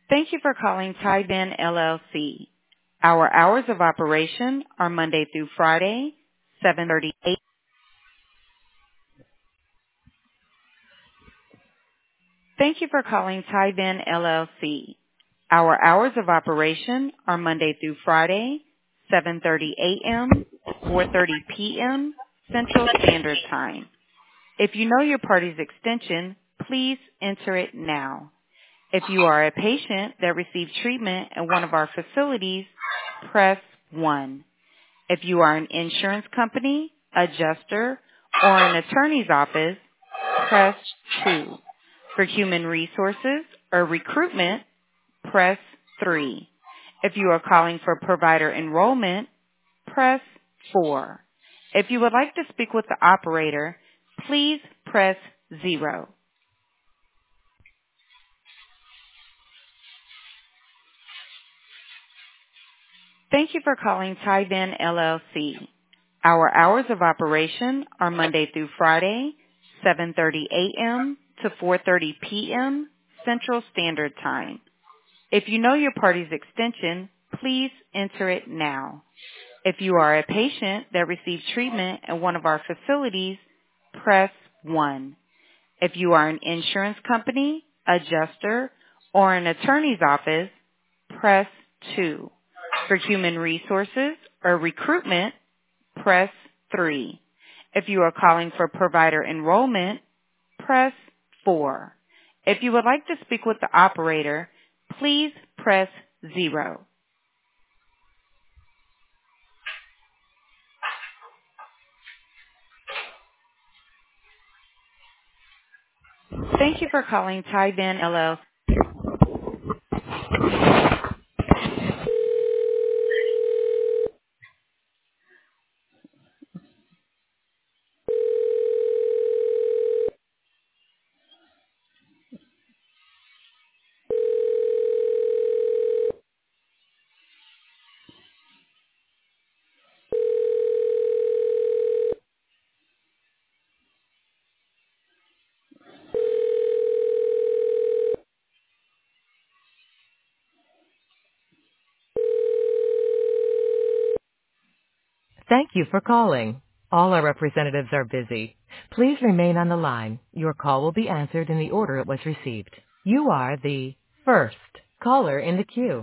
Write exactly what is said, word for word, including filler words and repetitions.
Thank you for calling Tyben L L C. Our hours of operation are Monday through Friday, seven thirty a m. Thank you for calling Tyben L L C. Our hours of operation are Monday through Friday, seven thirty a m to four thirty p m. Central Standard Time. If you know your party's extension, please enter it now. If you are a patient that received treatment at one of our facilities, press one. If you are an insurance company, adjuster, or an attorney's office, press two. For human resources or recruitment, press three. If you are calling for provider enrollment, press four. If you would like to speak with the operator, please press zero. Thank you for calling Tyben L L C. Our hours of operation are Monday through Friday, seven thirty a m to four thirty p m. Central Standard Time. If you know your party's extension, please enter it now. If you are a patient that received treatment at one of our facilities, press one. If you are an insurance company, adjuster, or an attorney's office, press two. For human resources or recruitment, press three. If you are calling for provider enrollment, press four. If you would like to speak with the operator, please press zero. Thank you for calling Tyben L L C. Thank you for calling. All our representatives are busy. Please remain on the line. Your call will be answered in the order it was received. You are the first caller in the queue.